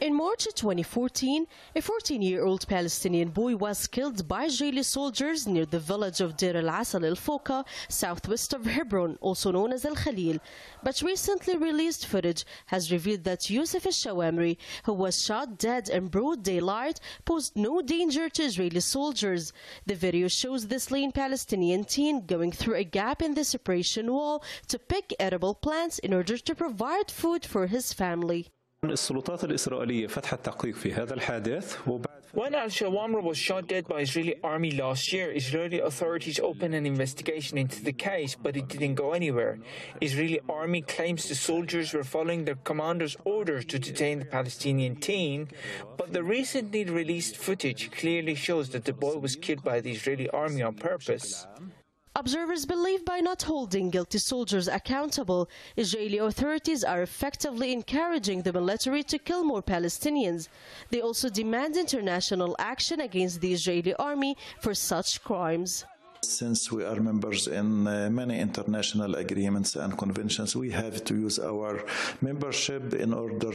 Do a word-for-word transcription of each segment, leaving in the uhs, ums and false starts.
In March twenty fourteen, a fourteen-year-old Palestinian boy was killed by Israeli soldiers near the village of Deir al-Asal al-Foka, southwest of Hebron, also known as Al-Khalil. But recently released footage has revealed that Youssef al-Shawamri, who was shot dead in broad daylight, posed no danger to Israeli soldiers. The video shows the slain Palestinian teen going through a gap in the separation wall to pick edible plants in order to provide food for his family. السلطات الإسرائيلية فتحت تحقيق في هذا الحادث. When al-Shawamri was shot dead by Israeli army last year, Israeli authorities opened an investigation into the case, but it didn't go anywhere. Israeli army claims the soldiers were following their commander's orders to detain the Palestinian teen, but the recently released footage clearly shows that the boy was killed by the Israeli army on purpose. Observers believe by not holding guilty soldiers accountable, Israeli authorities are effectively encouraging the military to kill more Palestinians. They also demand international action against the Israeli army for such crimes. Since we are members in uh, many international agreements and conventions, we have to use our membership in order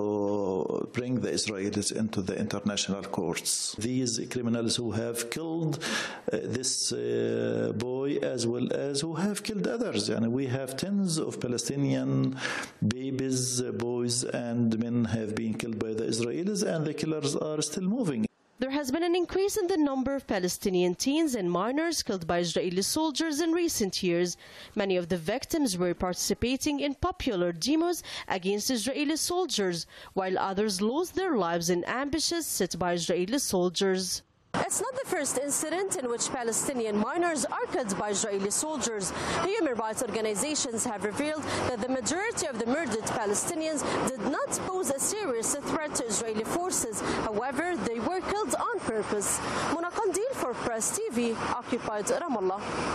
to bring the Israelis into the international courts. These criminals who have killed uh, this uh, boy as well as who have killed others. And we have tens of Palestinian babies, boys and men have been killed by the Israelis, and the killers are still moving. There has been an increase in the number of Palestinian teens and minors killed by Israeli soldiers in recent years. Many of the victims were participating in popular demos against Israeli soldiers, while others lost their lives in ambushes set by Israeli soldiers. It's not the first incident in which Palestinian minors are killed by Israeli soldiers. Human rights organizations have revealed that the majority of the murdered Palestinians did not pose a serious threat to Israeli forces. However, they were killed on purpose. Mona Qandil for Press T V, occupied Ramallah.